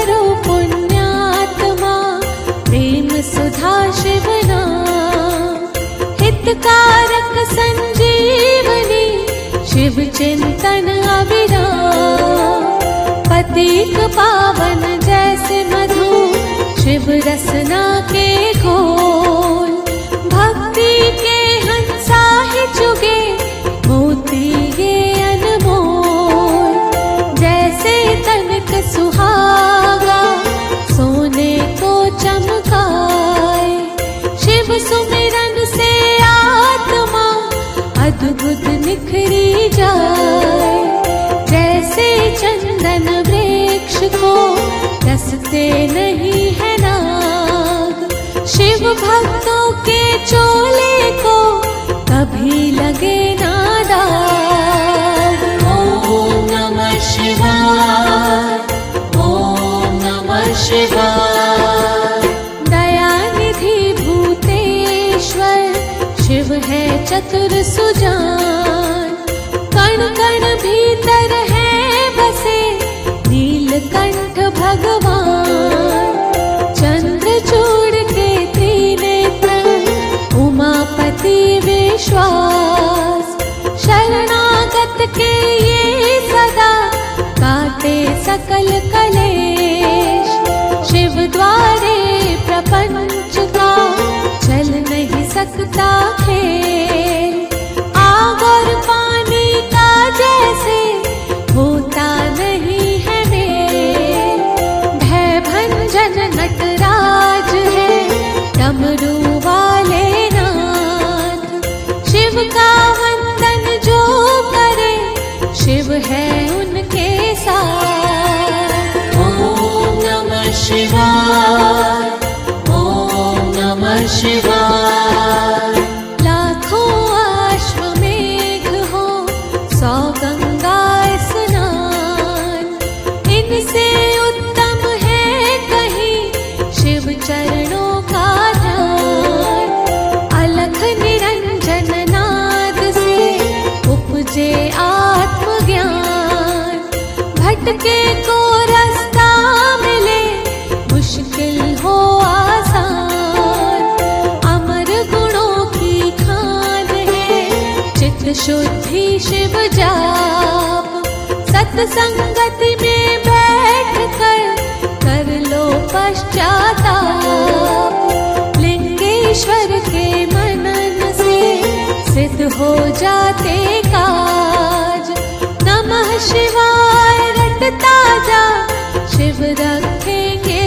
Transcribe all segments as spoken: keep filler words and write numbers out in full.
करो पुण्यात्मा, प्रेम सुधा शिव नाम। हितकारक संजीवनी, शिव चिंतन अविराम। पतित पावन जैसे मधु, शिव रसना के घोल। भक्ति के हंसा ही चुगे, मोती ये अनमोल। जैसे तनिक सुहागा, सोने को चमकाए। शिव सुमिरन से आत्मा, अद्भुत निखरी जाए। जैसे चंदन वृक्ष को, रसते नहीं है नाग। शिव भक्तों के चोले को, कभी लगे ना दाग। ओम नमः शिवाय, ओम नमः शिवाय। दयानिधि भूतेश्वर, शिव है चतुर सुजान। कण कण भीतर है बसे, नीलकंठ भगवान। चंद्रचूड़ के त्रिनेत्र, उमापति विश्वास। शरणागत के ये सदा, काटे सकल कलेश। शिव द्वारे प्रपंच का, चल नहीं सकता खेल। आग और पानी का जैसे, होता नहीं है मेल। भय भंजन नटराज है, डमरू वाले नाथ। शिव का वंदन जो करे, शिव है उनके साथ। ओम नमः शिवाय, ओम नमः शिवाय। लाखों अश्वमेघ हो, सौ गंगा स्नान। इनसे उत्तम है कहीं, शिव चरणों का ध्यान। अलख निरंजन नाद से, उपजे आत्मज्ञान। भटके को रास्ता मिले, मुश्किल हो आसान। अमर गुणों की खान है, चित्त शुद्धि शिव जाप। सत्संगति में बैठ कर, कर लो पश्चाताप। लिंगेश्वर के मनन से, सिद्ध हो जाते काज। नमः शिवाय रटता जा, शिव रखेंगे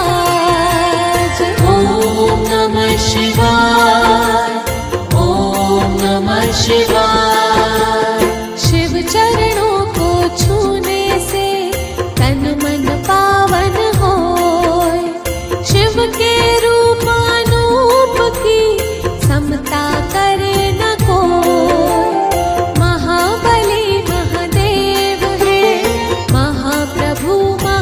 लाज। ओम नमः शिवाय, ओम नमः शिवाय। शिव चरणों को छूने से, तन मन पावन होय। शिव के रूप अनूप की, समता करे न कोय। महाबली महादेव है, महाप्रभु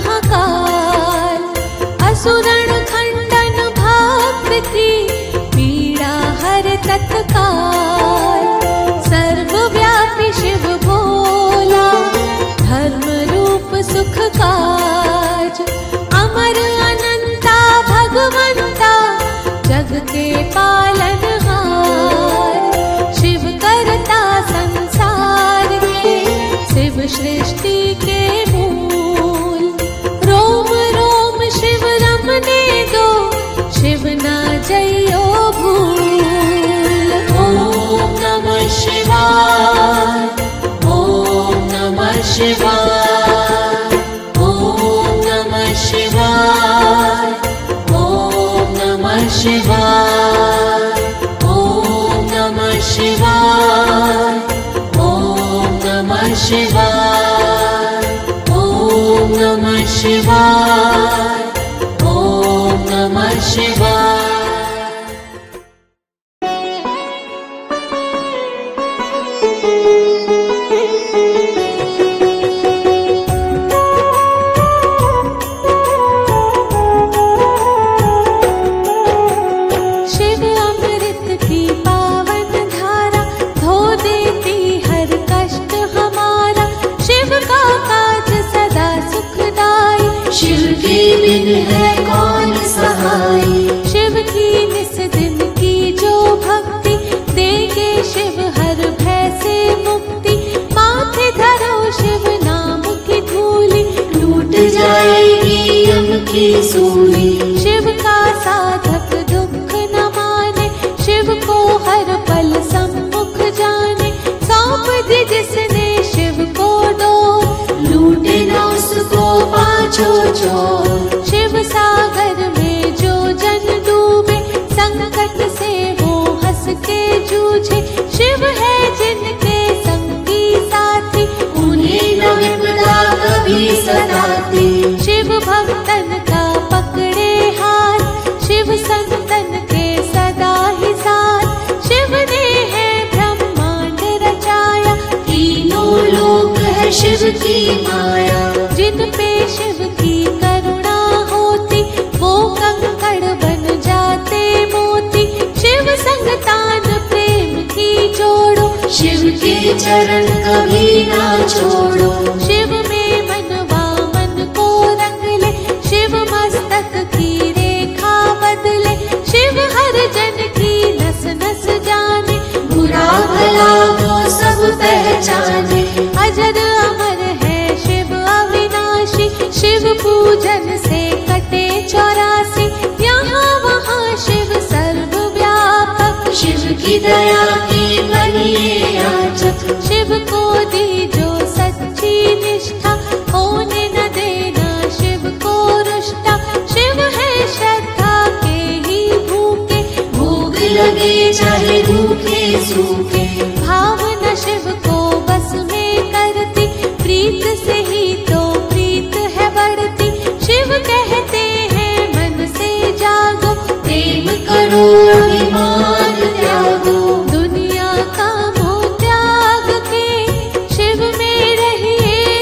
महाकाल। असुरण खंडन भक्त की, पीड़ा हर तत्काल। सर्वव्यापी शिव भोला, धर्म रूप सुख काज। अमर अनंता भगवंता, जग के पालनहार। शिव करता संसार के, शिव सृष्टि के मूल। रोम रोम शिव रमने दो, शिव ना जइयो भूल। ओम नमः शिवाय, ओम नमः शिवाय। ओम नमः शिवाय, ओम नमः शिवाय। ओम नमः शिवाय, ओम नमः शिवाय। ओम नमः शिवाय, ओम नमः शिवाय। शिव की की सूली। शिव का साधक दुख न माने, शिव को हर पल सम्मुख जाने। सौंप दी जिसने शिव को डोर, लूटे न उसको पाछो चोर। शिव सागर में जो जन डूबे, संकट से वो हंस के जूझे। शिव है जिनके संगी साथी, उन्हें न विपदा कभी सताती। शिव भक्तन का पकड़े हाथ, शिव संतन के सदा ही साथ। शिव ने है ब्रह्मांड रचाया, तीनों लोक है शिव की माया। जिन पे शिव की करुणा होती, वो कंकड़ बन जाते मोती। शिव संग तान प्रेम की जोड़ो, शिव के चरण कभी ना छोड़ो। शिव में मनवा मन को रंग ले, शिव मस्तक की रेखा बदले। शिव हर जन की नस नस जाने, बुरा भला वो सब पहचाने। अजर अमर है शिव अविनाशी, शिव पूजन से कटे चौरासी। यहाँ वहाँ शिव सर्वव्यापक, शिव की दया की बनिए याचक। शिव को दी जो सच्ची निष्ठा, होने न देना शिव को रुष्टा। शिव है श्रद्धा के ही भूखे, भोग लगे चाहे भूखे सूखे। भावना शिव को बस में करती, प्रीत से ही तो प्रीत है बढ़ती। शिव कहते हैं मन से जागो, प्रेम करो अभिमान त्यागो। दुनिया का मोह त्याग के, शिव में रहिए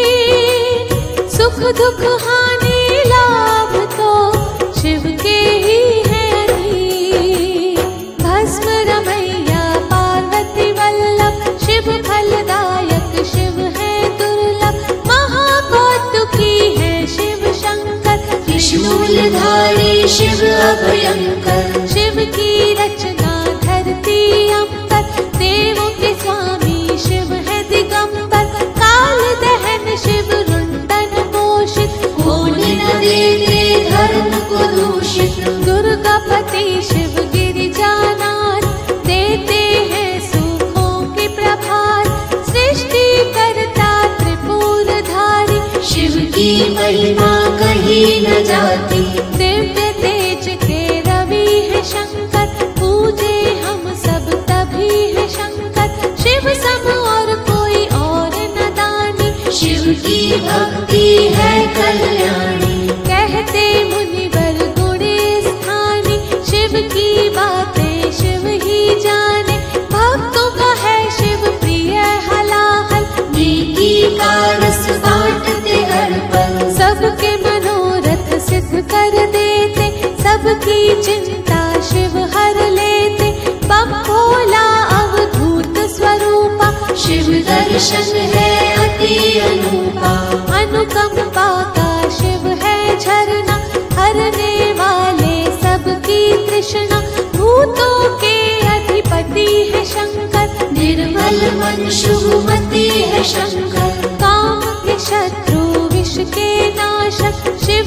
लीन। सुख दुख हानि लाभ तो शिव के ही है अधीन। भस्म रमैया पार्वती वल्लभ, शिव फलदायक शिव है दुर्लभ। महाकौतुकी है शिव शंकर, त्रिशूलधारी शिव अभयंकर। शिव की रचना धरती अंबर, देवों के स्वामी शिव है दिगंबर। काल दहन शिव रुंडन पोषित, होने न देते धर्म को दूषित। दुर्गापति शिव गिरिजानाथ, देते हैं सुखों की प्रभार। सृष्टि करता त्रिपुरधारी, शिव की महिमा कहीं न जाती। दिव्य तेज के रवि है शंकर, पूजे हम सब तभी है शंकर। शिव सम और कोई और न दानी, शिव की भक्ति है कल्याणी। कहते मुनिवर गुणे स्थानी, शिव की बातें शिव ही जाने। भक्तों का है शिव प्रिय हलाहल, नेकी का रस बांटते हर पल। सबके मनोरथ सिद्ध कर देते, सबकी चिंता शिव हर लेते। बम भोला अवधूत स्वरूपा, शिव दर्शन है अति अनूपा। अनुकंपा का शिव है झरना, हरने वाले सबकी तृष्णा। भूतों के अधिपति है शंकर, निर्मल मन शुभमति है शंकर। काम के शत्रु विष के नाशक, शिव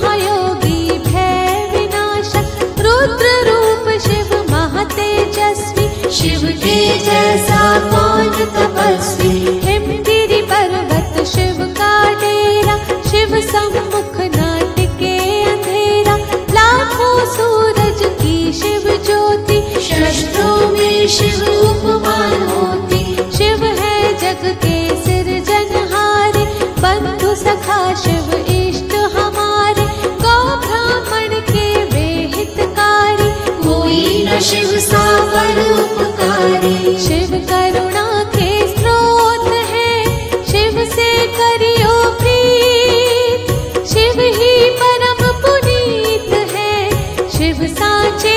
महायोगी भय विनाशक। रुद्र रूप शिव महातेजस्वी, शिव के जैसा कौन तपस्वी। हिमगिरि पर्वत शिव का डेरा, शिव सम्मुख ना टिके अंधेरा। लाखों सूरज की शिव ज्योति, शस्त्रों में शिव उपमान होती। शिव है जग के सिरजनहारे, बंधु सखा शिव इष्ट हमारे। गौ ब्राह्मण के वे हितकारी, कोई न शिव सा परोपकारी। शिव करुणा के स्रोत है, शिव से करियो प्रीत। शिव ही परम पुनीत है, शिव साचे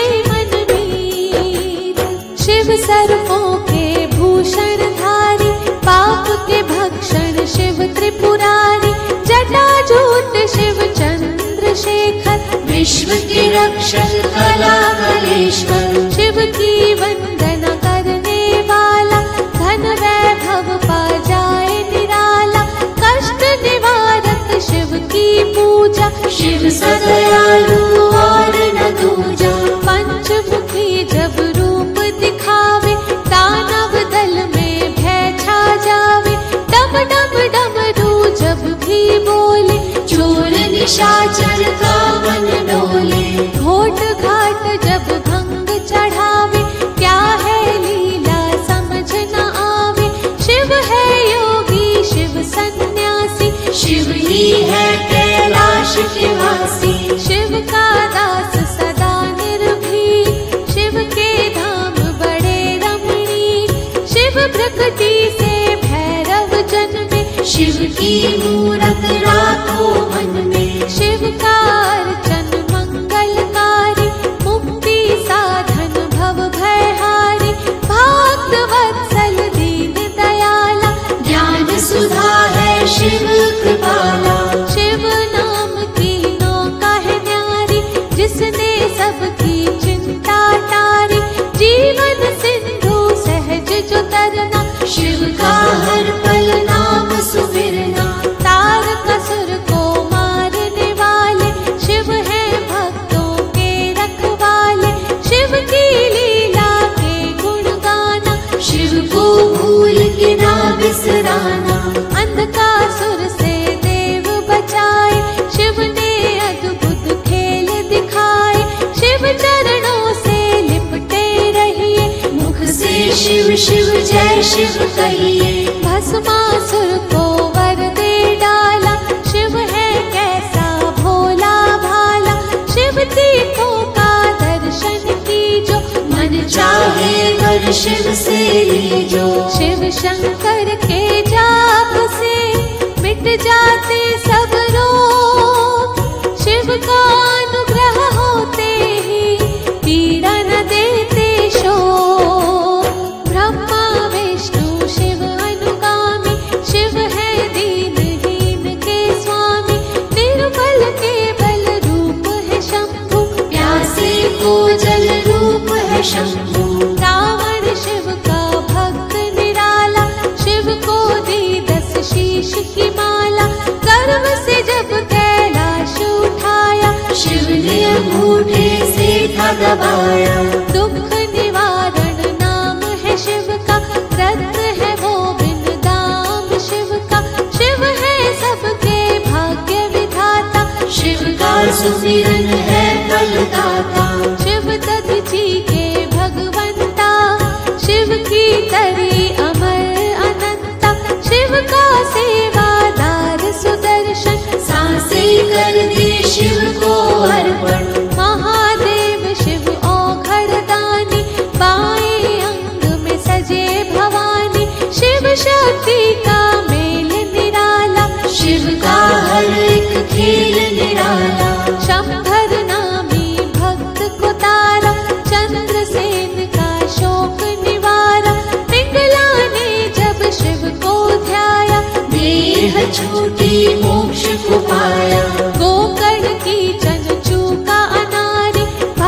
मनमीत। शिव सर्पों के भूषण धारी, पाप के भक्षण शिव त्रिपुरारी। जटाजूट शिव चंद्रशेखर, विश्व के रक्षक कला कलेश्वर। शिव की वंदना करने वाला, धन वैभव पा जाए निराला। कष्ट निवारक शिव की पूजा, शिव सा जब भंग चढ़ावे, क्या है लीला समझ न आवे। शिव है योगी शिव सन्यासी, शिव ही है कैलाश के वासी। शिव का दास सदा निर्भीक, शिव के धाम बड़े रमणीक। शिव प्रकृति से भैरव जन्मे, शिव की मूरत राखो मन में। शिव का अर्चन मंगलकारी, मुक्ति साधन भव भयहारी। भक्त वत्सल दीन दयाला, ज्ञान सुधा है शिव कृपाला। शिव नाम की नौका है न्यारी, जिसने सबकी चिंता टारी। जीवन सिंधु सहज जो तरना, शिव का हर पल नाम सुमिरना। तारकासुर को मारने वाले, शिव है भक्तों के रखवाले। शिव की लीला के गुण गाना, शिव को भूल के ना बिसराना। अंधकासुर से देव बचाए, शिव ने अद्भुत खेल दिखाए। शिव चरणों से लिपटे रहिए, मुख से शिव शिव जय शिव कहिए। भस्मासुर को वर दे डाला, शिव है कैसा भोला भाला। शिव तीर्थों का दर्शन कीजो, मन चाहे वर शिव से लीजो। शिव शंकर के जाप से मिट जाते सब रोग। शिव का अनुग्रह होते ही पीड़ा न देते शोक। ब्रह्मा विष्णु शिव अनुगामी, शिव है दीनहीन के स्वामी। निर्बल के बल रूप है शंभु, प्यासे को जल रूप है शंभु। रावण शिव का भक्त निराला, शिव को दी दस शीश की माला। गर्व से जब कैलाश उठाया, शिव ने अंगूठे से था दबाया। दुख निवारण नाम है शिव का, रत्न है वो बिन दाम शिव का। शिव है सबके भाग्य विधाता, शिव का सुमिरन है फलदाता। शिव दधि के भगवंता, शिव की तरी अमर अनंता। शिव का सेवादार सुदर्शन, सांसें कर दे शिव को अर्पण। महादेव शिव औघड़दानी, बाएं अंग में सजे भवानी। शिव शक्ति का मेल निराला, शिव का हर एक खेल निराला। शंभर नामी भक्त को तारा, चंद्रसेन का शोक निवारा। पिंगला ने जब शिव को ध्याया, देह छूटी मोक्ष को पाया। गोकर्ण की चंचू का अनारी,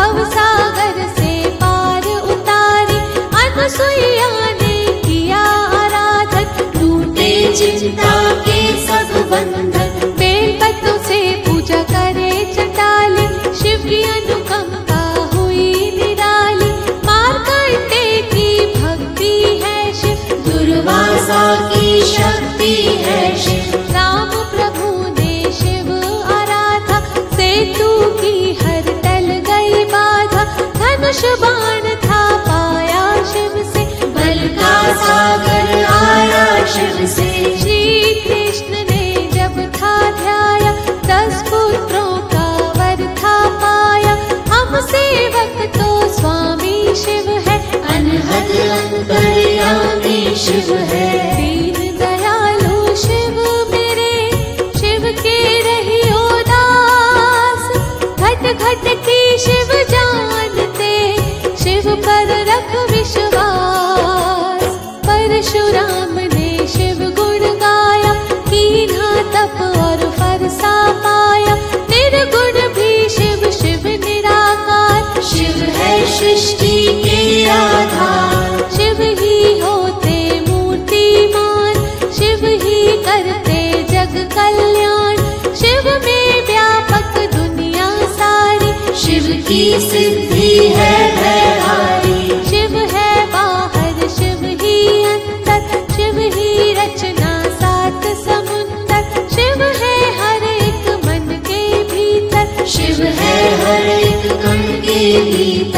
भवसागर से पार उतारी। अनसुईया ने किया आराधन, टूटे चिंता के सब बंधन। बेलपत्रों से पूजा करे चंडाली, शिव की अनुकंपा हुई निराली। मार्कंडे की भक्ति है शिव, दुर्वासा की शक्ति है शिव। राम प्रभु ने शिव आराधा, सेतु की हर टल गई बाधा। धनुष बाण था पाया शिव से, बल का सागर आया शिव से। श्री कृष्ण ने जब था ध्याया, दस पुत्रों का वर था पाया। हम सेवक तो स्वामी शिव है, अनहद अंतर्यामी शिव है। दीन दयालु शिव मेरे, शिव के रहियो दास। घट घट की शिव जानते, शिव पर रख विश्वास। परशुराम ने शिव गुण गाया, कीन्हा तप और फरसा पाया। निर्गुण भी शिव शिव निराकार, शिव है सृष्टि के आधार। शिव ही होते मूर्तिमान, शिव ही करते जग कल्याण। शिव में व्यापक दुनिया सारी, शिव की सिद्धि है भयहारी। शिव है बाहर शिव ही अंदर, शिव ही रचना सात समुंदर। शिव है हर एक मन के भीतर, शिव है हर एक कण के भीतर।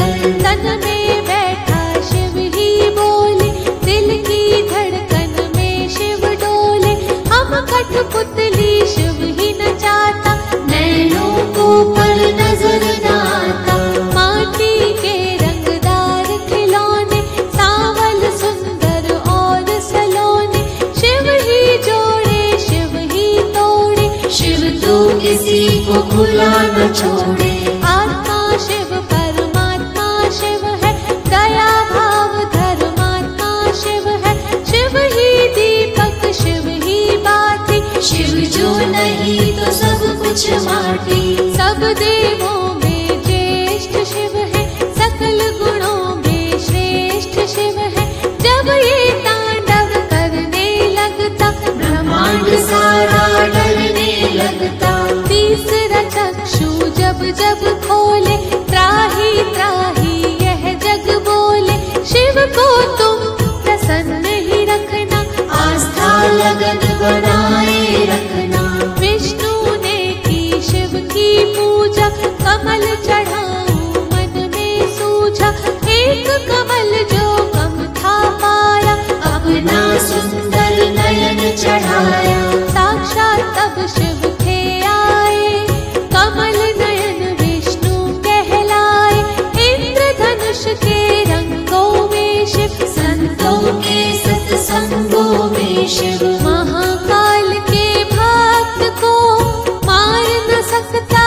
भुला न छोड़े। आत्मा शिव परमात्मा शिव है, दया भाव धर्मात्मा शिव है। शिव ही दीपक शिव ही बाती, शिव जो नहीं तो सब कुछ माटी। सब देवों में ज्येष्ठ शिव है, सकल गुणों में श्रेष्ठ शिव है। जब ये तांडव करने लगता, ब्रह्मांड सारा डरने लगता। तीसरा चक्षु जब जब खोले, त्राही त्राही यह जग बोले। शिव को तुम प्रसन्न ही रखना, आस्था लगन बनाए रखना। विष्णु ने की शिव की पूजा, कमल चढ़ाऊं मन में सूझा। एक कमल जो कम था पाया, अपना सुंदर नयन चढ़ाया। साक्षात तब शिव थे आए, कमल नयन विष्णु कहलाए। इंद्रधनुष के रंगों में शिव, संतों के सत्संगों में शिव। महाकाल के भक्त को मार न सकता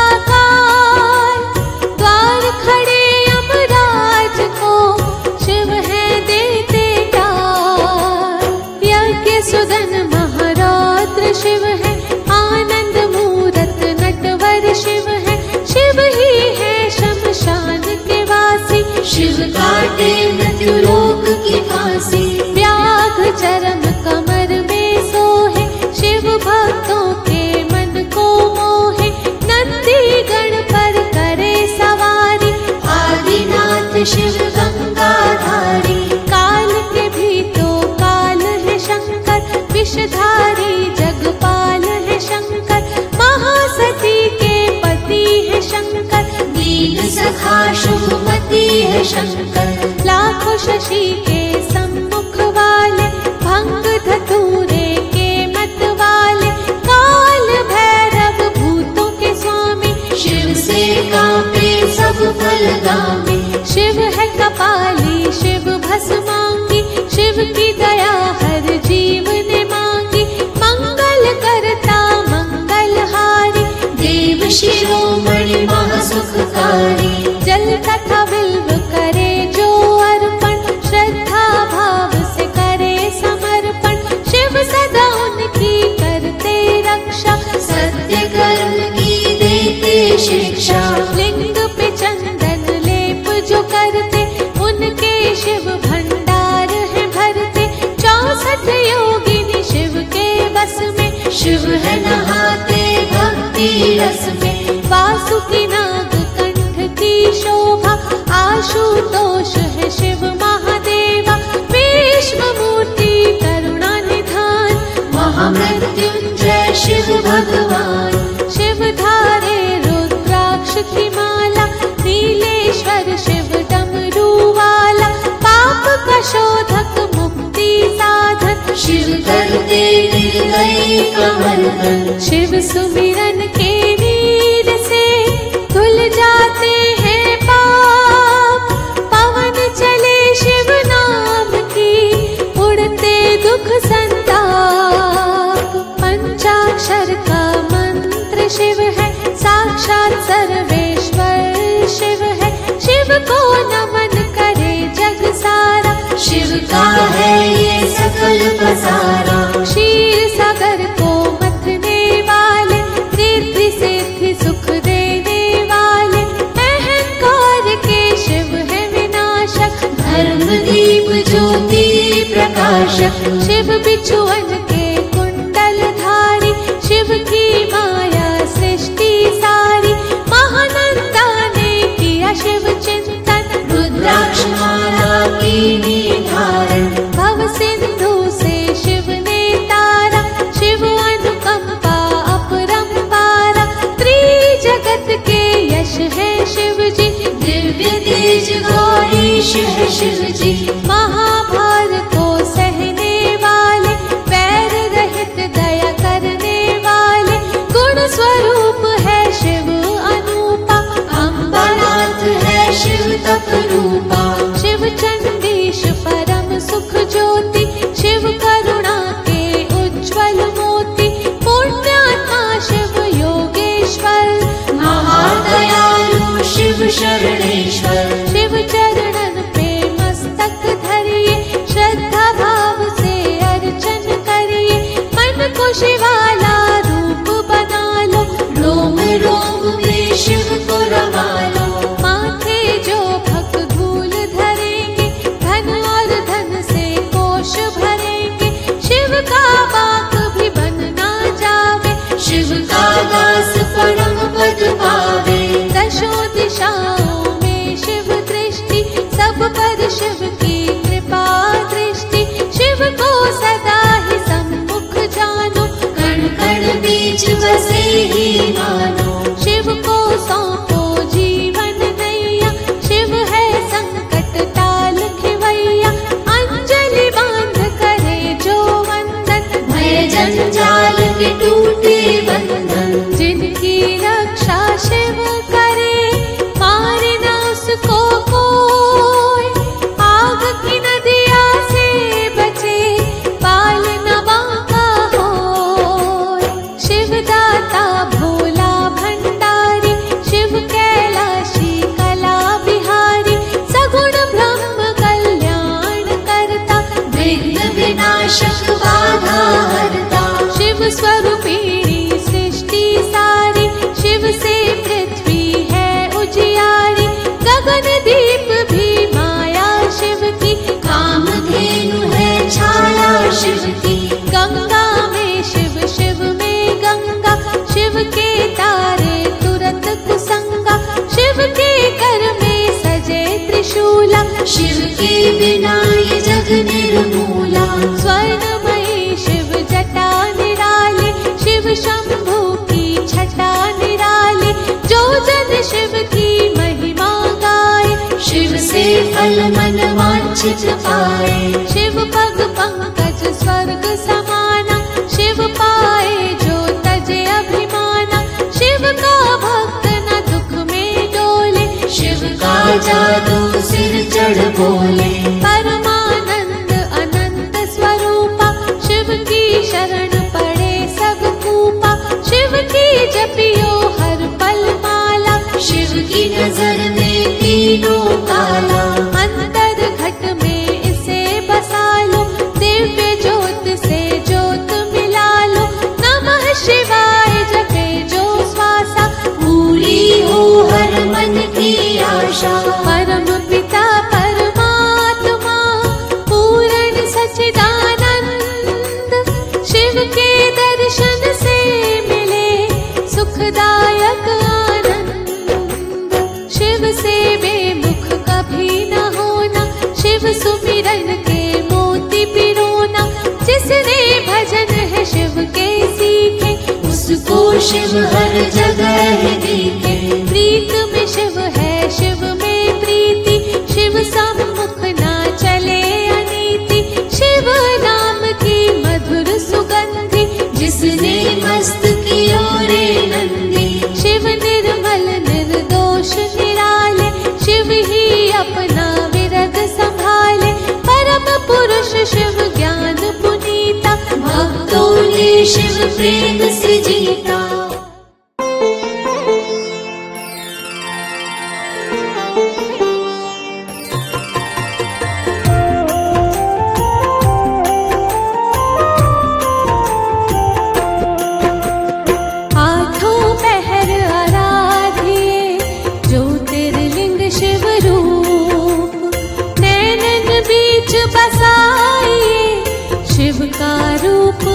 काल, द्वार खड़े यमराज को शिव है देते टाल। यज्ञ सुदन महारौद्र शिव है, आनंद मूरत नटवर शिव है। शिव ही है शमशान के वासी, शिव काटे मृत्युलोक की फांसी। व्याघ्र चरम कमर में सोहे, शिव भक्तों के मन को मोहे। नंदी गण पर करे सवारी, आदिनाथ शिव गंगाधारी। काल के भी तो काल है शंकर, विषधारी जगपाल है शंकर। महासती के पति है शंकर, दीन सखा शुभमती है शंकर। लाखों शशि के सम्मुख वाले, भंग धतूरे के मत वाले। काल भैरव भूतों के स्वामी, शिव से कांपे सब फलगामी। शिव है कपाली शिव भस्मांगी, शिव की दया हर जीव ने मांगी। मंगल करता मंगलहारी, देव शिरोमणि महासुखकारी। जल तथा बिल्व करे जो अर्पण, श्रद्धा भाव से करे समर्पण। शिव सदा उनकी करते रक्षा, सत्य कर्म की देते शिक्षा। लिंग पे चंदन लेप जो करते, उनके शिव भंडार है भरते। चौसठ योगिनी शिव के बस में, शिव है नहाते भक्ति रस में। वासुकी नाग कंठ की शोभा, आशुतोष है शिव महादेवा। विश्व मूर्ति करुणा निधान, महामृत्युंजय शिव भगवान। शिव धारे रुद्राक्ष की माला, नीलेश्वर शिव डमरू वाला। पाप का शोधक मुक्ति साधन, शिव करते निर्दयी कमर्दन। शिव सुमिरन के नीर से धुल जाते हैं पाप। पवन चले शिव नाम की, उड़ते दुख संताप। पंचाक्षर का मंत्र शिव है, साक्षात सर्वेश्वर शिव है। शिव को नमन करे जग सारा, शिव का है ये सकल पसारा। क्षीर सागर को मथने वाले, रिद्धि सिद्धि सुख देने वाले। अहंकार के शिव है विनाशक, धर्म दीप ज्योति प्रकाशक। शिव बिछुअन के कुंडल धारी, शिव की माया सृष्टि सारी। महानंदा ने किया शिव चिंतन, रुद्राक्ष माला की निधारण। भव सिंधु से शिव ने तारा, शिव अनुकंपा अपरंपारा। त्रिजगत के यश है शिव जी, दिव्य तेज गौरीश है शिव जी। महाभार को सहने वाले, वैर रहित दया करने वाले। गुण स्वरूप है शिव अनूपा, अम्बरनाथ है शिव तप रूपा। शिव चंडीश परम सुख ज्योति, शिव करुणा के उज्ज्वल मोती। पुण्यात्मा शिव योगेश्वर, के बिना ये जग निर्मूला। स्वर्णमयी शिव जटा निराली, शिव शंभू की छटा निराली, जो जन शिव की महिमा गाए, शिव से फल मन वांछित पाए। शिव पग पंकज स्वर्ग समाना, शिव पाए जो तजे अभिमाना, शिव का भक्त न दुख में डोले, शिव का जादू सिर चढ़ बोले। परमानंद अनंत स्वरूपा, शिव की शरण पड़े सब कूपा, शिव की जपियो हर पल माला, शिव की नजर में तीनों काला। अंतर घट में इसे बसा लो, दिव्य ज्योत से ज्योत मिला लो, नमः शिवाय जपे जो श्वासा, पूरी हो हर मन की आशा। परम पिता परमात्मा पूर्ण सच्चिदानंद, शिव के दर्शन से मिले सुखदायक आनंद। शिव से बेमुख कभी न होना, शिव सुमिरन के मोती पिरोना, जिसने भजन है शिव के सीखे, उसको शिव हर जगह दिखे। प्रीत में शिव है शिव में प्रीति, शिव सम्मुख ना चले अनीति, शिव नाम की मधुर सुगंधि, जिसने मस्त कियो रे नंदी। शिव निर्मल निर्दोष निराले, शिव ही अपना विरद संभाले, परम पुरुष शिव ज्ञान पुनीता, भक्तों ने शिव प्रेम से जीता। आठों पहर आराधिए ज्योतिर्लिंग शिव रूप, नैनन बीच बसाइए शिव का रूप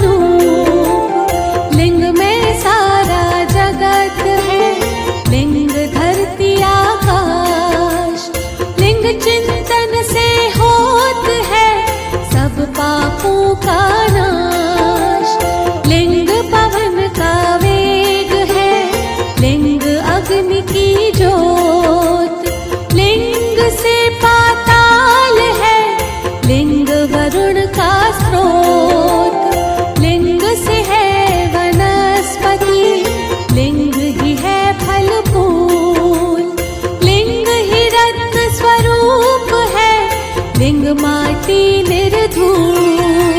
अनूप। लिंग में सारा जगत है, लिंग धरती आकाश, लिंग चिंतन से होत है सब पापों का नाश। लिंग पवन का वेग है, लिंग अग्नि की जोत, लिंग से पाताल है, लिंग वरुण का स्रोत, लिंग से है वनस्पति, लिंग ही है फल फूल, लिंग ही रत्न स्वरूप है, लिंग माटी निर्धूप।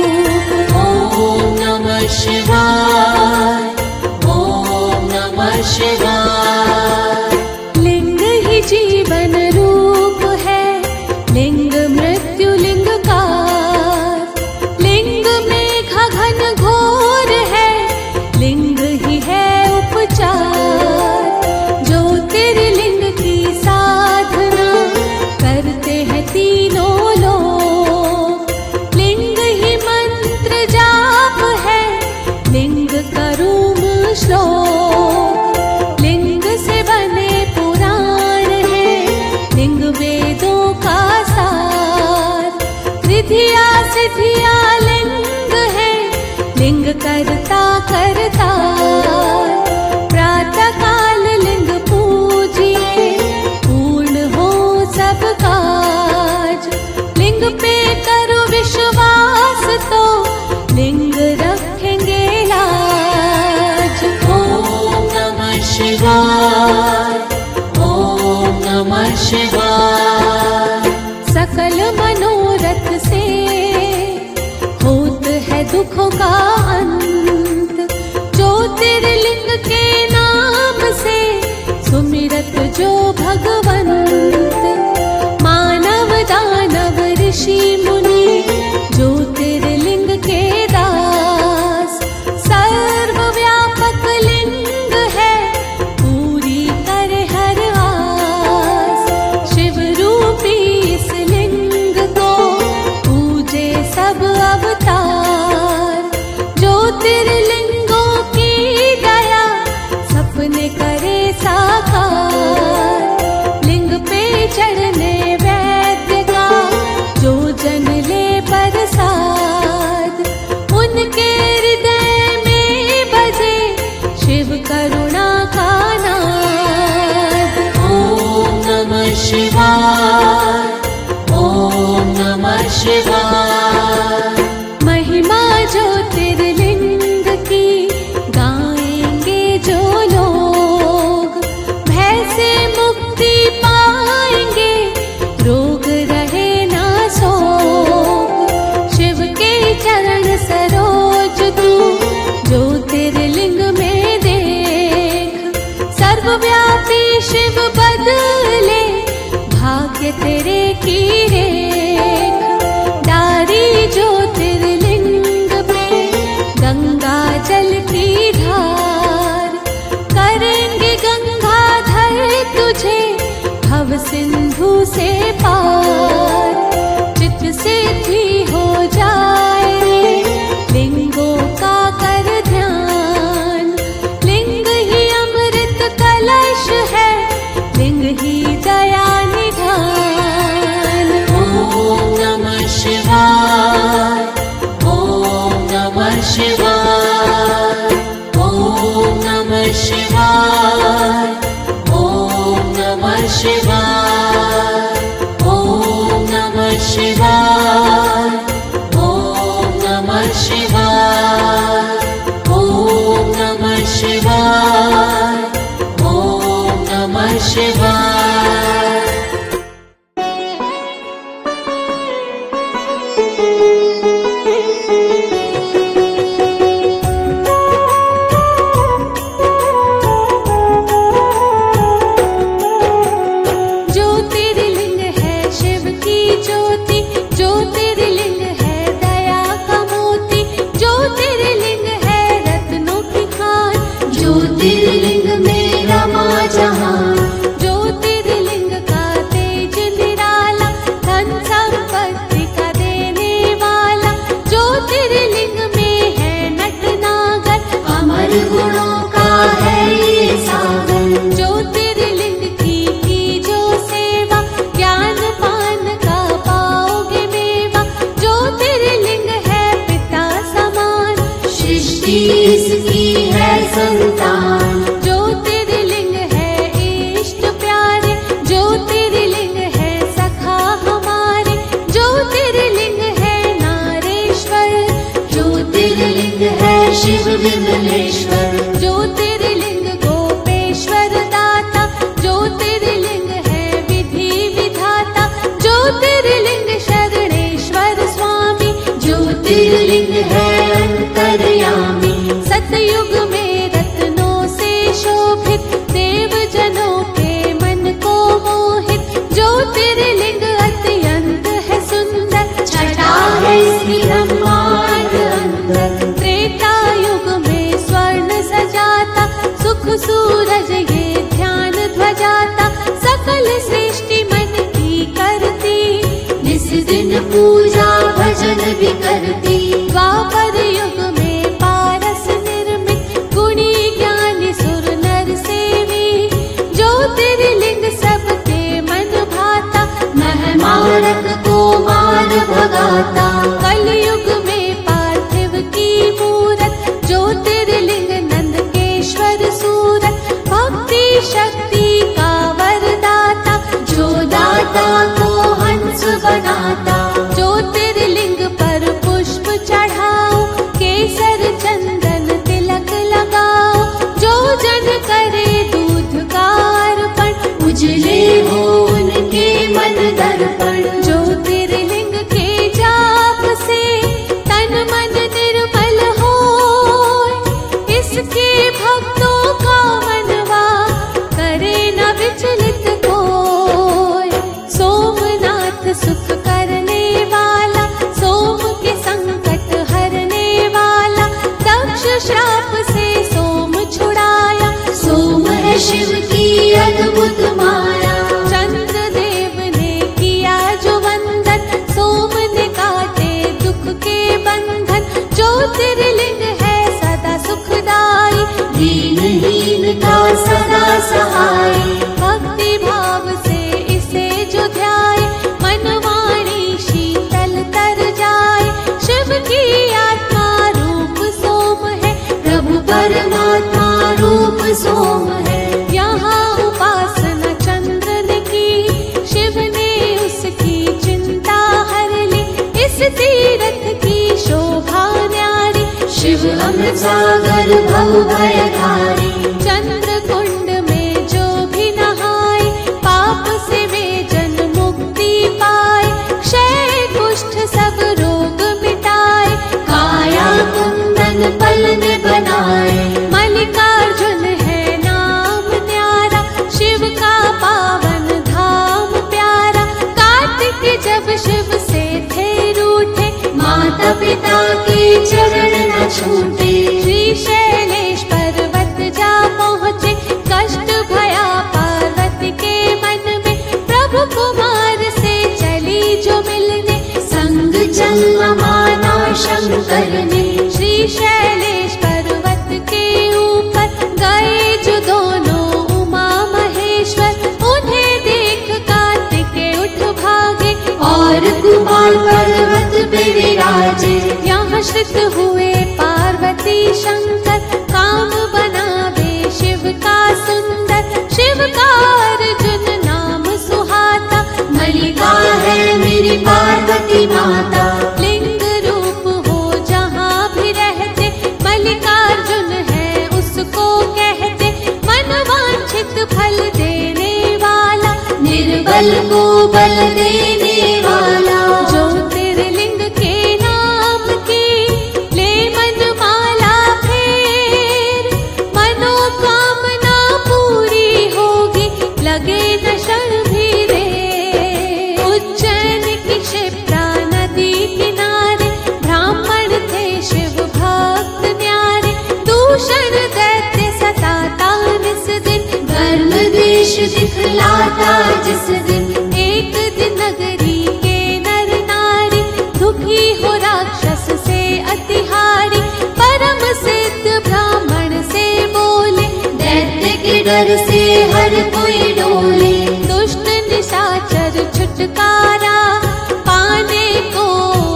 ओम नमः शिवाय, ओम नमः शिवाय। लिंग ही जीवन रूप है, लिंग मृत्यु लिंग कार, लिंग में घन घोर है, लिंग ही है उपचार। ज्योतिर्लिंग की साधना करते हैं तीनों लोग, लिंग ही मंत्र जाप है, लिंग करूम श्लोक, लिंग से बने पुराण है, लिंग वेदों का सार। रिधिया सिद्धिया लिंग है, लिंग करता करता, प्रातः काल लिंग पूजिए, पूर्ण हो सब काज। लिंग पे करो विश्वास तो, लिंग रखेंगे लाज। ओम नमः शिवाय, ओम नमः शिवाय। सकल मनोरथ से होत है दुखों का अंत, ज्योतिर्लिंग के नाम से सुमिरत जो भगवंत। मानव दानव ऋषि मुनि ज्योतिर्लिंग के दास, सर्वव्यापक लिंग है पूरी करे हर आस। शिव रूपी इस लिंग को पूजे सब अवतार, ज्योतिर्लिंगों की दया सपने करे साकार। लिंग सिंधु से पार, चित सिद्धि हो जाए रे, लिंगों का कर ध्यान। लिंग ही अमृत कलश है, लिंग ही दया निधान। ओम नमः शिवाय, ओम नमः शिवाय, ओम नमः शिवाय, ओम नमः शिवाय, ओम नमः शिवाय, ओम नमः शिवाय, ओम नमः शिवाय, ओम नमः शिवाय। ज्योतिर्लिंग है शिव की ज्योति, ज्योतिर्लिंग है दया का मोती, ज्योतिर्लिंग है रत्नों की खान, ज्योतिर्लिंग में रमा जहान, ज्योतिर्लिंग का तेज निराला, धन संपत्ति का देने वाला, ज्योतिर्लिंग में है नटनागर, अमर गुणों का है ये सागर। ज्योतिर्लिंग की की जो सेवा, ज्ञान पान का पाओगे मेवा, ज्योतिर्लिंग है पिता समान, सृष्टि इसकी है संतान। ज्योतिर्लिंग है इष्ट प्यारे, ज्योतिर्लिंग है सखा हमारे, ज्योतिर्लिंग है नारेश्वर, ज्योतिर्लिंग है शिव विमलेश्वर, ज्योतिर्लिंग गोपेश्वर दाता, ज्योतिर्लिंग है विधि विधाता, ज्योतिर्लिंग शरणेश्वर स्वामी, ज्योतिर्लिंग है अंतर्यामी। सतयुग में रत्नों से शोभित, देव जनों के मन को मोहित, ज्योतिर्लिंग अत्यंत है सुंदर, छटा है इसकी ब्रह्मांड अंदर। त्रेता युग में स्वर्ण सजाता, सुख सूरज ये ध्यान ध्वजाता, सकल सृष्टि मन की करती, निस दिन पूजा भजन भी करती। द्वापर युग में पारस निर्मित, गुणी ज्ञानी सुर नर सेवी, ज्योतिर्लिंग सबके मन भाता, महामारक को मार भगाता। कलयुग में पार्थिव की मूरत, ज्योतिर्लिंग नंदकेश्वर सूरत, भक्ति शक्ति का वरदाता, जो दाता को हंस बनाता। ज्योतिर्लिंग पर पुष्प चढ़ाओ, केसर चंदन तिलक लगाओ, जो जन करे दूध का अर्पण, उजले हो उनके मन दर्पण। ज्योतिर्लिंग के जाप से तन मन निर्मल होय, इसके भक्तों का मनवा करे न विचलित कोय। सोमनाथ सुख करने वाला, सोम के संकट हरने वाला, दक्ष श्राप से सोम छुड़ाया, सोम है शिव की अद्भुत माया। चंद्रदेव ने किया जो वंदन, सोम ने काटे दुख के बंधन, ज्योतिर्लिंग है सदा सुखदाई, दीनहीन का सदा सहाय। भक्ति भाव से इसे जो ध्याए, मन वाणी शीतल तर जाए, शिव की आत्मा रूप सोम है, प्रभु परमात्मा रूप सोम है। यहाँ उपासना चंद्र ने की, शिव ने उसकी चिंता हर ली, इस तीरथ की शोभा न्यारी, शिव अमृत सागर भव भयधारी। चंद्र कुंड में जो भी नहाए, पाप से वे जन मुक्ति पाए, क्षय कुष्ठ सब रोग मिटाए, काया कुंदन पल में बनाए। मल्लिकार्जुन है नाम न्यारा, शिव का पावन धाम प्यारा, कार्तिक जब शिव से थे रूठे, माता पिता के चरण न छूटे। श्री शैलेश पर्वत जा पहुँचे, कष्ट भया पार्वती के मन में, शंकर ने। श्री शैलेश पर्वत के ऊपर गए जो दोनों उमा महेश्वर, उन्हें देख कार्तिकेय उठ भागे और कुमार पर्वत पे विराजे। यहाँ श्रित हुए पार्वती शंकर, काम बनावे शिव का सुंदर। शिव का अर्जुन नाम सुहाता, मलिका है मेरी पार्वती माता। लिंग रूप हो जहाँ भी रहते, मल्लिकार्जुन है उसको कहते। मनवांछित फल देने वाला, निर्बल को बल देने वाला। ज्योतिर्लिंग के नाम की ले मनमाला फेर, मनोकामना पूरी होगी लगे न क्षण भी देर। उज्जैन की क्षिप्रा नदी किनारे ब्राह्मण थे शिव भक्त न्यारे। दूषण दैत्य सताता निस दिन, धर्म देश दिखलाता जिस दिन। एक दिन नगरी के नर नारी, दुखी हो राक्षस से अतिहारी। परम सिद्ध ब्राह्मण से बोले, दैत्य के डर से हर कोई डोले। दुष्ट निशाचर छुटकारा पाने को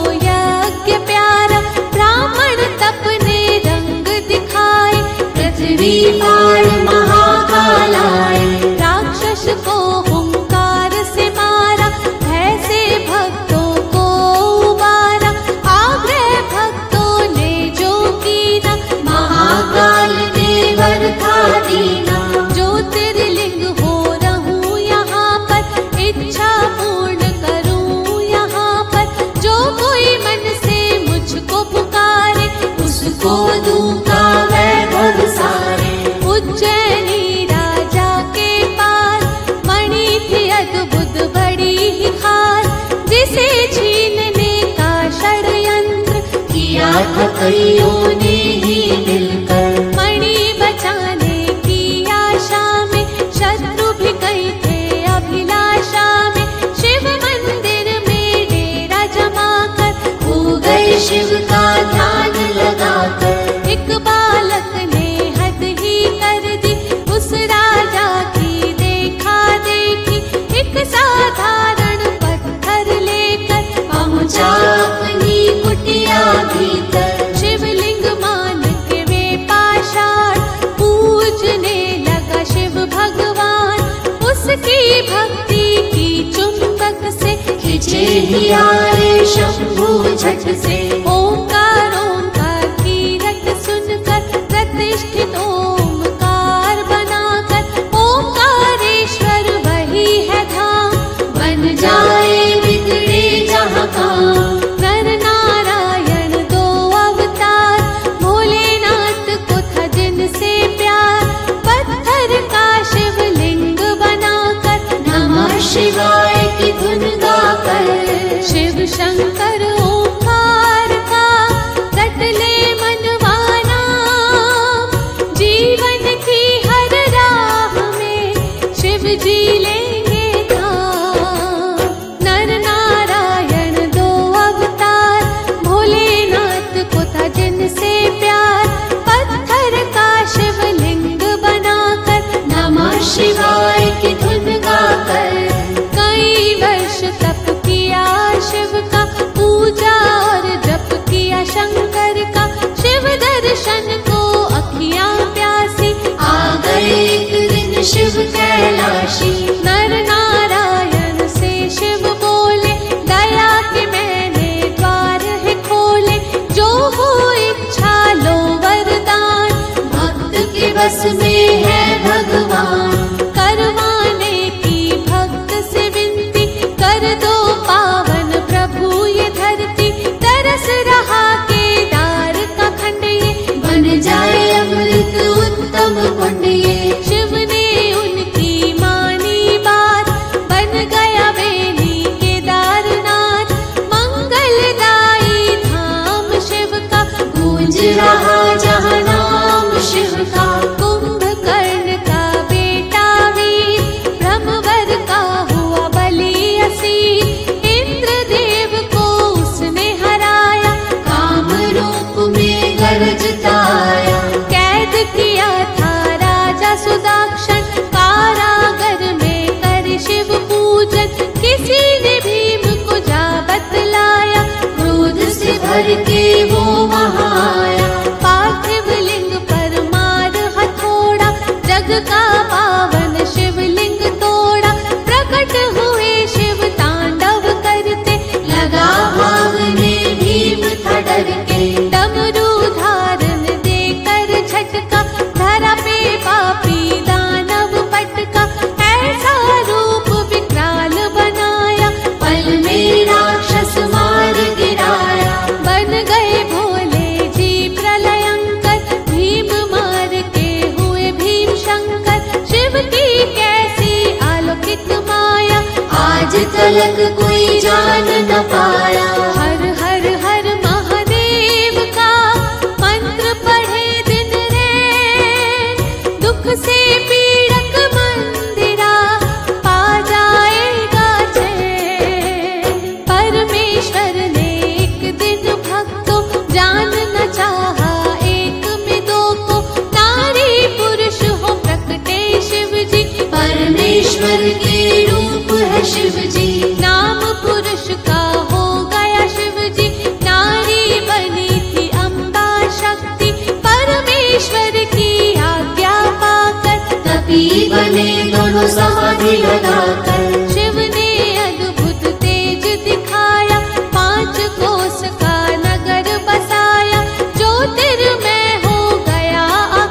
यज्ञ प्यारा। ब्राह्मण तपने रंग दिखाए, पृथ्वी पार महाकाल आए। राक्षस को हुंकार से मारा, ऐसे भक्तों को उबारा। आग्रह भक्तों ने जो कीना, महाकाल ने वर था दीना। ज्योतिर्लिंग हो रहूं यहाँ पर, इच्छा पूर्ण करूं यहाँ पर। जो कोई मन से मुझको पुकारे, उसको दूंगा वैभव सारे। उज्जैनी राजा के पास मणि थी अद्भुत बड़ी ही खास, जिसे छीनने का षड्यंत्र किया था कईयों ने ही मिलकर। मणि बचाने की आशा में शत्रु भी कई थे अभिलाषा में। शिव मंदिर में डेरा जमाकर हो गए शिव का ध्यान लगाकर। एक बालक ने हद ही कर दी उस राजा की देखा देखी। एक साधारण पत्थर लेकर पहुंचा अपनी कुटिया भीतर। शिवलिंग मान के वे पाषाण, पूजने लगा शिव भगवान। उसकी भक्ति की चुंबक से खिंचे ही आए शंभु झट से। ओंकार ओंकार की रट सुनकर, प्रतिष्ठित ओंकार बनाकर। ओंकारेश्वर वही है धाम, बन जाए बिगड़े जहाँ काम। नर नारायण दो अवतार, भोलेनाथ को था जिनसे प्यार। पत्थर का शिवलिंग बनाकर, नमः शिवाय की धुन गाकर। शिव शंकर ओंकार का रट ले मनवाना। जीवन की हर राह में शिव जी लेंगे धाम। नर नारायण दो अवतार, भोलेनाथ को था जिनसे प्यार। पत्थर का शिवलिंग बनाकर, नमः शिवाय की धुन गाकर। कई वर्ष तप किया शिव का, पूजा और जप किया शंकर का। शिव दर्शन को अखियां प्यासी, आ गए एक दिन शिव कैलाशी। नर नारायण से शिव बोले, दया के मैंने द्वार है खोले। जो हो इच्छा लो वरदान, भक्त के बस में है भगवान। करवाने की भक्त से विनती, कर दो पावन प्रभु ये धरती। तरस रहा केदार का खंड ये, बन जाए अमृत उत्तम कुंड ये। शिव ने उनकी मानी बात, बन गया बेनी केदारनाथ। मंगलदायी धाम शिव का, गूंज रहा जहाँ नाम शिव का। कुंभकर्ण का बेटा वीर, ब्रह्मवर का हुआ बलि असीर। इंद्रदेव को उसने हराया, काम करके वो वहाँ आया। पार्थिव लिंग पर मार हथौड़ा, जग का पावन शिवलिंग तोड़ा। प्रकट हुए शिव तांडव करते, लगा भागने भीम था डर के। डमरू धारण देकर झटका, धरा पे पापी दानव पटका। ऐसा रूप विकराल बनाया, पल में राक्षस मार गिराया। बन गए भोले जी प्रलयंकर, भीम मार के हुए भीम शंकर। शिव की कैसी अलौकिक माया, आज तलक कोई जान न पाया। हर हर हर महादेव का मंत्र पढ़े दिन रैन, दुख से पीड़क मंदिरा पा जाएगा चैन। परमेश्वर ने एक दिन भक्तों जान न चाहा एक में दो को, नारी पुरुष हो प्रकटे शिव जी। परमेश्वर के रूप है शिव जी, नाम पुरुष का हो गया शिव जी। नारी बनी थी अम्बा शक्ति, परमेश्वर की आज्ञा पाकर। तपी बने दोनों समाधि लगाकर। शिव ने अद्भुत तेज दिखाया, पांच कोस का नगर बसाया। ज्योतिर्मय हो गया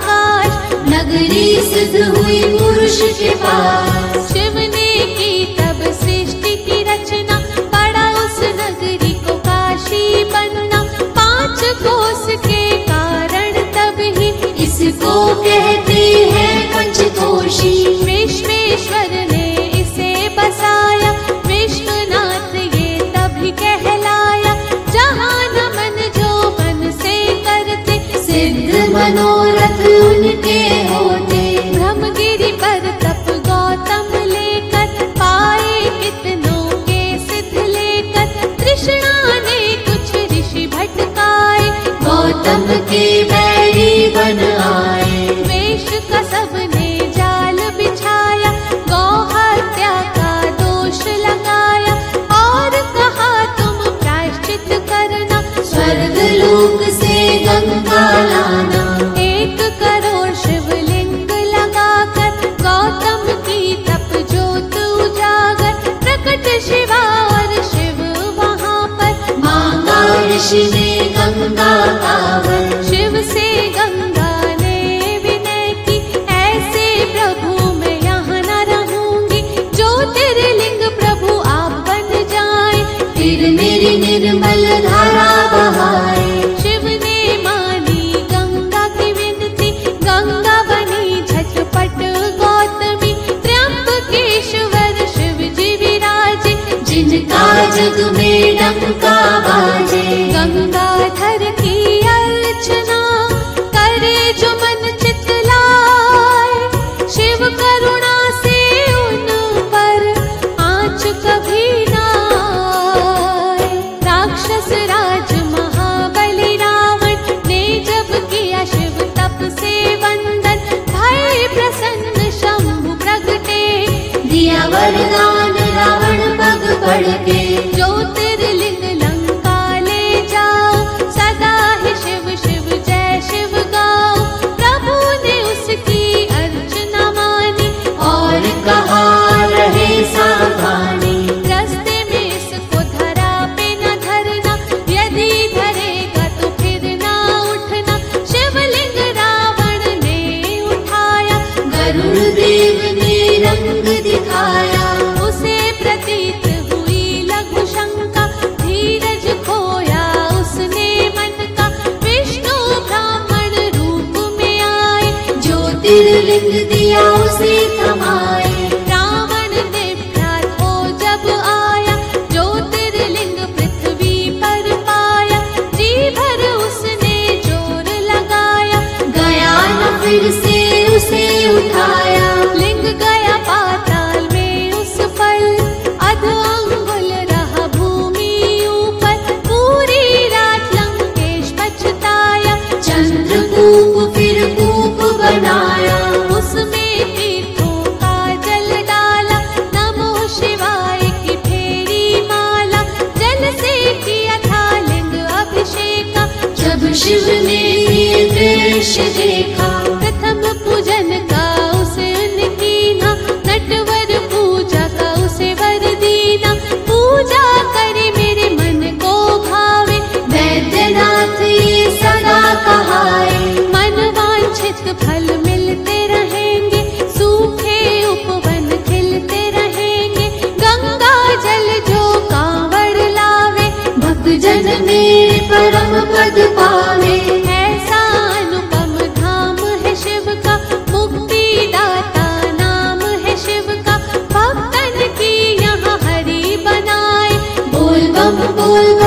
आकाश, नगरी सिद्ध हुई पुरुष के पास। शिव ने की तब सृष्टि की रचना, पड़ा उस नगरी को काशी बनना। पांच कोस के कारण तब ही इसको कहते हैं पंचकोशी। विश्वेश्वर ने इसे बसाया, विश्वनाथ ये तभी कहलाया। जहाँ नमन जो मन से करते, सिद्ध मनोरथ उनके होते। ब्रह्मगिरि पर तप गौतम लेकर, पाए कितनों के सिद्ध लेकर। तृष्णा ने कुछ ऋषि भटकाए, गौतम के बैरी बन आए। वेश का सबने जाल बिछाया, गौ हत्या का दोष लगाया। और कहा तुम प्रायश्चित करना, स्वर्ग लोक से गंगा लाना। एक करोड़ शिवलिंग लगाकर, गौतम की तप ज्योत उजागर। प्रकट शिवा और शिव वहाँ पर, मांगा ऋषि ने गंगा पावन। शिव से गंगा ने विनय की, ऐसे प्रभु मैं यहाँ न रहूंगी। ज्योतिर्लिंग प्रभु आप बन जाए, फिर मेरी निर्मल धारा बहाए। शिव ने मानी गंगा की विनती, गंगा बनी झटपट गौतमी। त्र्यंबकेश्वर शिव जी विराजे, जिनका जग में डंका बाजे। गंगाधर की अर्चना करे जो मन चितलाए। शिव करुणा से उन पर आँच कभी ना आए। राक्षस राज महाबली रावण ने जब किया शिव तप से वंदन, भय प्रसन्न शंभु प्रगटे। दिया वरदान रावण पग पड़ के। ज्योतिर्लिंग लंका ले जाओ, सदा ही शिव शिव जय शिव गाओ। प्रभु ने उसकी अर्चना मानी, और कहा रहे सावधानी। रस्ते में इसको धरा पे न धरना, यदि धरेगा तो फिर ना उठना। शिवलिंग रावण ने उठाया, गरुड़ देव ने रंग दिखाया। उसे प्रतीत हुई लघु शंका।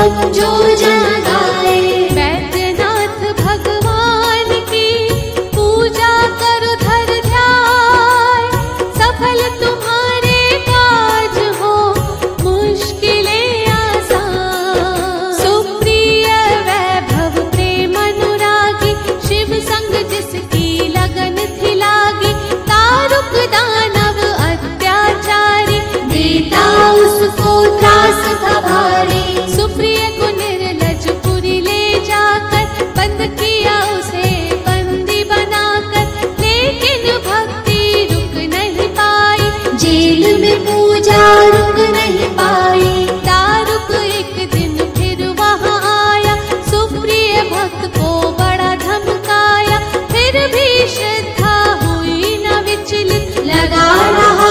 नाम जो जन गाए। वैद्यनाथ भगवान की पूजा करो धर ध्यान, सफल तुम्हारे काज हो मुश्किलें आसान। सुप्रिय वैभव प्रेम अनुरागी, शिव संग जिसकी लगन थी लागी। तारुक दानव अत्याचारी, देता उसको त्रास था भारी। सुप्रिय को निर्लजपुरी ले जाकर बंद किया उसे बंदी बनाकर, लेकिन भक्ति रुक नहीं पाई, जेल में पूजा रुक नहीं पाई। तारुक एक दिन फिर वहाँ आया, सुप्रिय भक्त को बड़ा धमकाया। फिर भी श्रद्धा हुई न विचलित, लगा रहा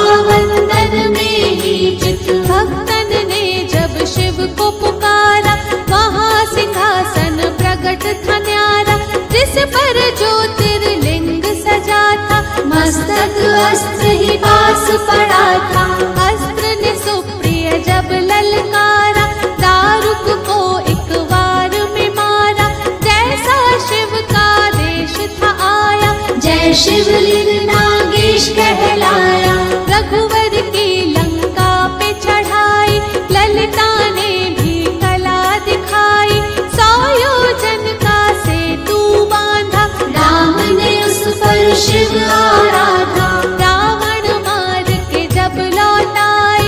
वंदन में ही चित। भक्तन ने जब शिव को पुकारा, वहाँ सिंहासन प्रकट था न्यारा, जिस पर ज्योतिर्लिंग सजा था। मस्तक अस्त्र ही पास पड़ा था। अस्त्र ने सुप्रिय जब ललकारा, तारुक को एक वार में मारा। जैसा शिव का देश था आया, जय शिवलिंग नागेश कहलाया। रघुवर की लंका पे चढ़ाई, ललिता ने भी कला दिखाई। सौ योजन का सेतु बांधा, राम ने उस पर शिव आराधा। रावण मार के जब लौट आए,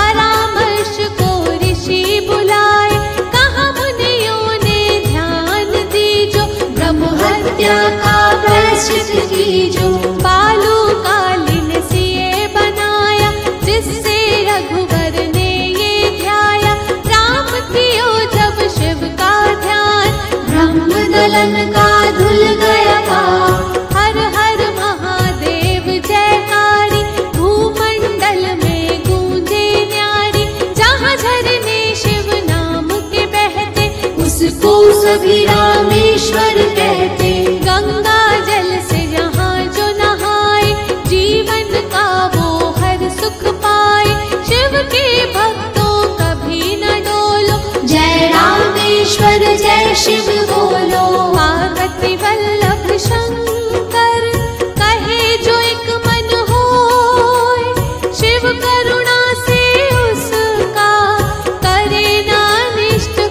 परामर्श को ऋषि बुलाए। कहा मुनियों ने ध्यान दीजो, ब्रह्म हत्या का प्रायश्चित कीजो। बालू कालीन सिए बनाया, जिससे रघुवर ने ये ध्याया। राम कियो जब शिव का ध्यान, ब्रह्म दलन का धुल गया पाप। हर हर महादेव जयकारी, भूमंडल में गूंजे न्यारी। जहाँ झरने शिव नाम के बहते, उसको सभी रामेश्वर कहते। गंगा जल से यहाँ जो नहाए, जीवन का वो हर सुख पाए। शिव के भक्तों कभी न डोलो, जय रामेश्वर जय शिव बोलो। पार्वती वल्लभ शंकर कहे जो एक मन होय, शिव करुणा से उसका करे ना अनिष्ट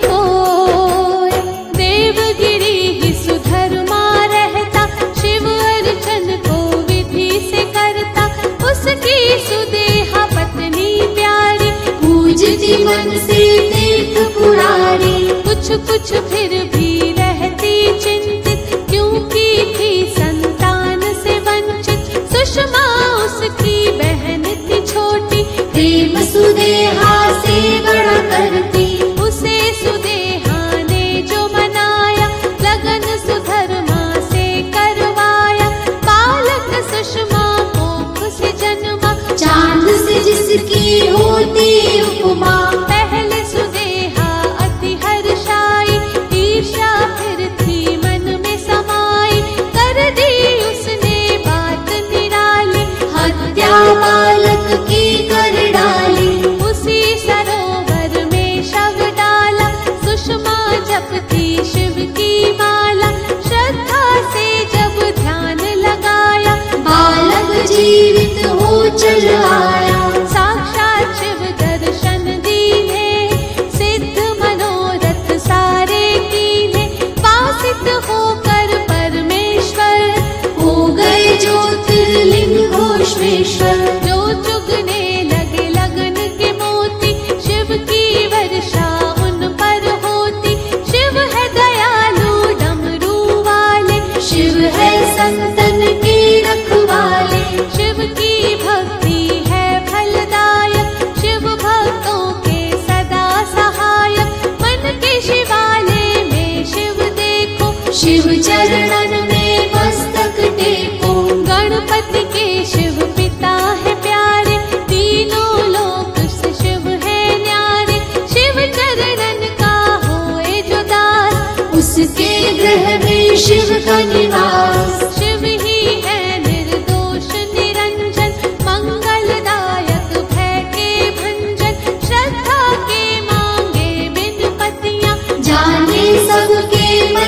कोय। देवगिरी ही सुधर्मा रहता, शिव अर्चन को विधि से करता। उसकी सुदेहा पत्नी प्यारी, पूजती मन से तीर्थ पुरारी। कुछ कुछ फिर भी रहती चिंतित, क्योंकि थी संतान से वंचित। सुषमा उसकी बहन थी छोटी, प्रेम सुदेहा से बड़ा करती। उसे सुदेहा ने जो मनाया, लगन सुधर्मा से करवाया। बालक सुषमा कोख से जन्मा, चांद से जिसकी होती उपमा। पहले सुदेहा अति हर्षाई,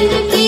बन के